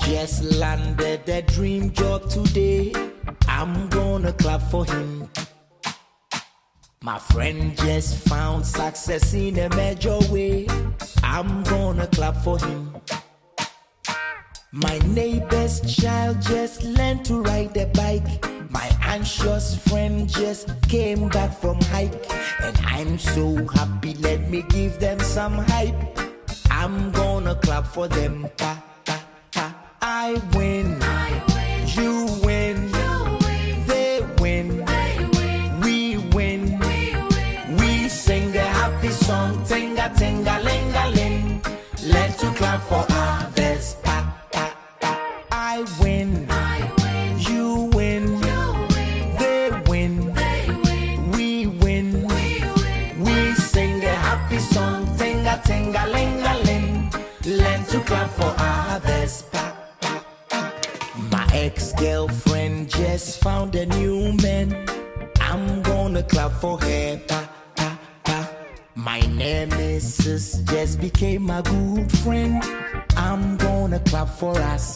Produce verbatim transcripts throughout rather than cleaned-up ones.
just landed a dream job today. I'm gonna clap for him. My friend just found success in a major way. I'm gonna clap for him. My neighbor's child just learned to ride a bike. My anxious friend just came back from hike. And I'm so happy, let me give them some hype. I'm gonna clap for them. Pa, pa, pa. I win, I win. You win, You win. They win, They win. we win. We win. We sing a happy song, tinga tinga linga ling. Let's to clap for others. Pa, pa, pa. I win, I win. you win, You win. they win, They win. we win. We win. We sing a happy song, tinga tinga linga ling. Learn to clap for others. Pa, pa, pa. My ex-girlfriend just found a new man. I'm gonna clap for her. Pa, pa, pa. My nemesis just became a good friend. I'm gonna clap for us.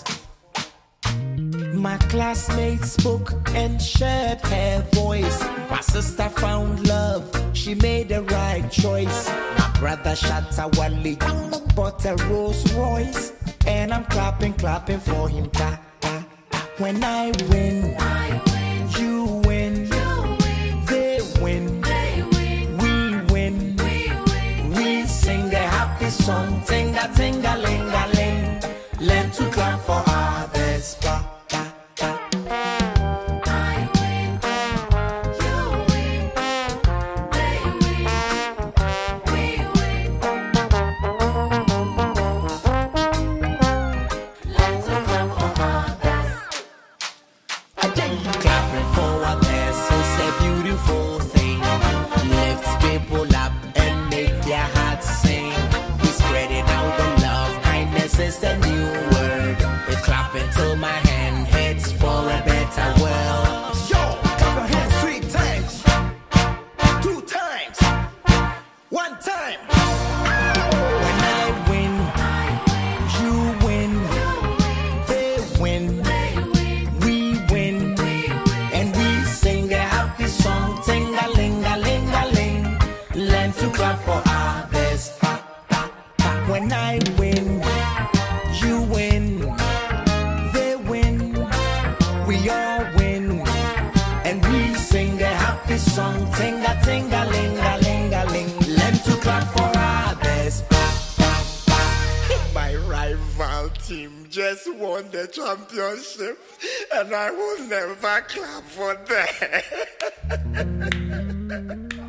My classmates spoke and shared her voice. My sister found love, she made the right choice. My brother shot a Wally, bought a Rolls Royce. And I'm clapping, clapping for him. Pa, pa, pa. When I win, I win. you win, You win. they win, They win. we win. We win. We sing a happy song, tinga tinga linga ling. Learn to clap for others. Pa, pa, pa. I win. You win. They win. We win. Let's clap for others. Clapping for others is a beautiful thing. Lifts people up and make their hearts sing. We spreading out the love, kindness is the new word. We clapping till my hand hits for a better world. Yo, clap your hands three times, two times, one time. When I win, you win, they win, we win, and we sing a happy song, tinga linga linga ling. Learn to clap for others. Pa, pa, pa. When I win, you win, they win, we all win, and we sing a happy song, tinga tinga linga linga ling. Learn to clap for others. Pa, pa, pa. My rival team just won the championship, and I will never clap for them.